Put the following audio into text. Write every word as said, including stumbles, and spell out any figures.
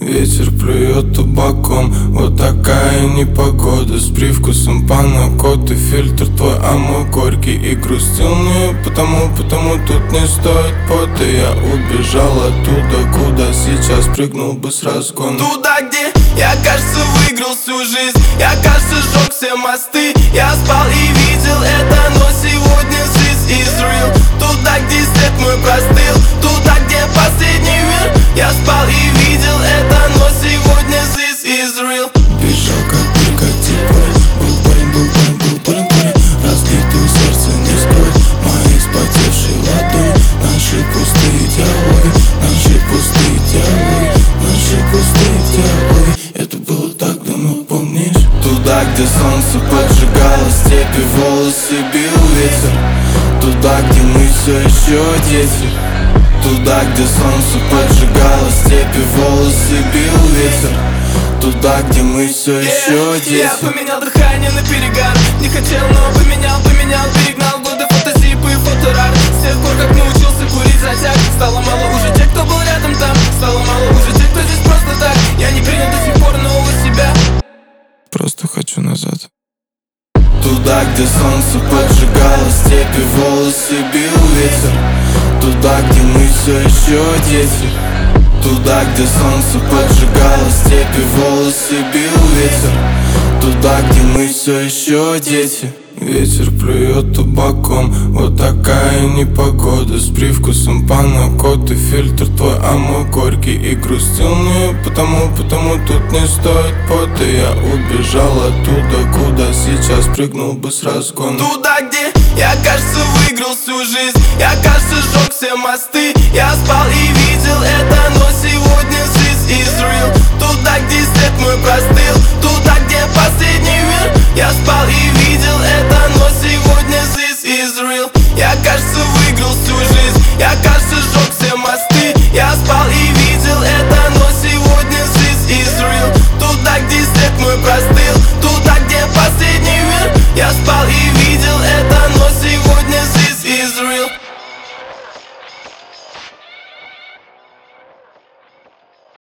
Ветер плюет табаком, вот такая непогода. С привкусом панакоты, фильтр твой, а мой горький. И грустил не потому, потому тут не стоит пота. Я убежал оттуда, куда сейчас прыгнул бы с разгона. Туда, где я, кажется, выиграл всю жизнь. Я, кажется, сжег все мосты. Я спал и видел это, но сегодня жизнь is real. Туда, где след мой простыл, туда, где последний мир. Я спал и видел это, но сегодня жизнь is real. Бежал как прикати парень. Был парень, был парень, был парень, парень. Разбитое сердце не скроет мои вспотевшие ладони. Наши пустые диалоги, наши пустые диалоги, наши пустые диалоги. Это было так давно, помнишь? Туда, где солнце поджигало степи, волосы бил ветер. Туда, где мы все еще дети. Туда, где солнце поджигало степи, волосы бил ветер. Туда, где мы все еще дети. Я поменял дыхание на перегар. Не хотел, но поменял, поменял, перегнал. Годы фотозипы и фоторар. С тех пор, как научился курить затяг, стало мало уже тех, кто был рядом там. Стало мало уже тех, кто здесь просто так. Я не принял до сих пор нового себя. Просто хочу назад. Туда, где солнце поджигало степи, волосы бил ветер. Туда, где мы все еще дети. Туда, где солнце поджигало степи, волосы бил ветер. Туда, где мы все еще дети. Ветер плюет табаком, вот такая непогода. С привкусом панакоты, фильтр твой, а мой горький. И грустил не потому, потому тут не стоит пота. Я убежал оттуда, куда сейчас прыгнул бы с разгона. Туда, где я, кажется, выиграл всю жизнь. Я, кажется, сжег все мосты. Я спал и видел это, но сегодня